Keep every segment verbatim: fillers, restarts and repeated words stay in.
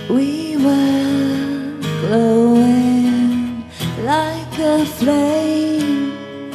We were glowing like a flame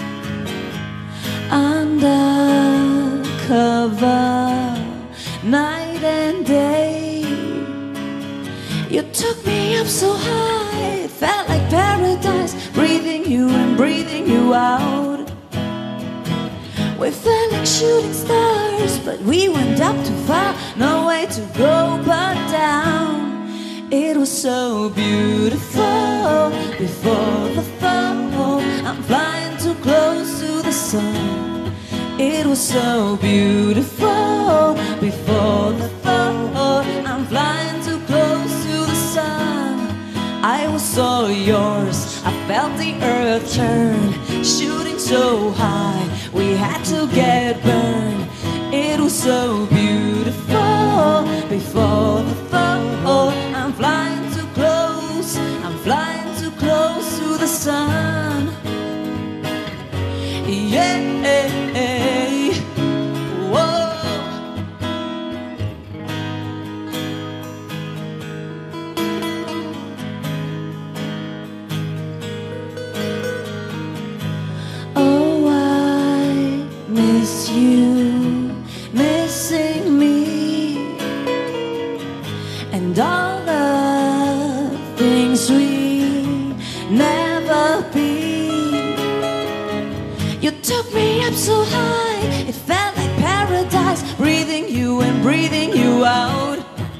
under cover, night and day. You took me up so high, it felt like paradise, breathing you in, breathing you out. We felt like shooting stars, but we went up too far, no way to go but down. It was so beautiful before the fall. I'm flying too close to the sun. It was so beautiful before the fall. I'm flying too close to the sun. I was all yours, I felt the earth turn, shooting so high, we had to get burned. It was so beautiful before the fall. I'm flying too close, I'm flying too close to the sun. Yeah, whoa. Oh, I miss you, missing me, and all the things we never be. You took me up so high, it felt like paradise, breathing you in, breathing you out.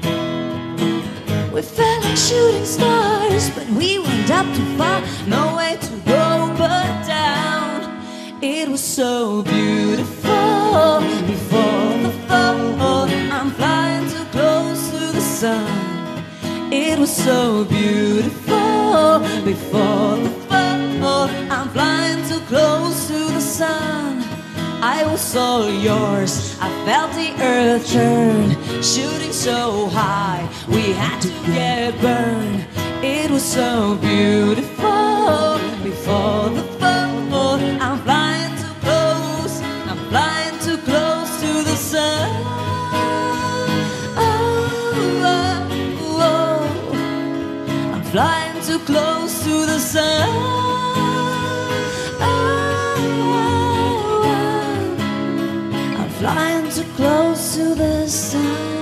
We felt like shooting stars, but we went up too far, no way to go but down. It was so beautiful before the fall. I'm flying too close to the sun. It was so beautiful before the fall. I'm flying too close to the sun. I was all yours, I felt the earth turn, shooting so high, we had to get burned. It was so beautiful before the fall. I'm flying too close, I'm flying too close to the sun. Oh, oh, oh. I'm flying too close to the sun. Oh, I'm flying too close to the sun.